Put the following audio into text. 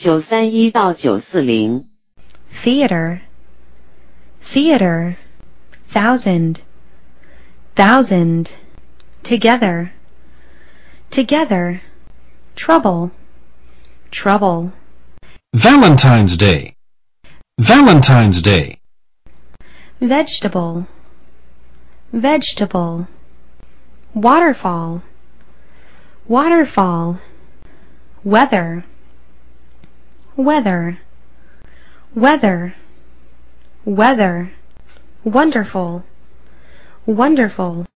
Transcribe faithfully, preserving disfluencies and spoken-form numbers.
九三一到九四零 theater, theater, thousand, thousand, together, together, trouble, trouble, Valentine's Day. Valentine's Day. vegetable, vegetable, waterfall, waterfall, weather, weather, weather, weather, wonderful, wonderful.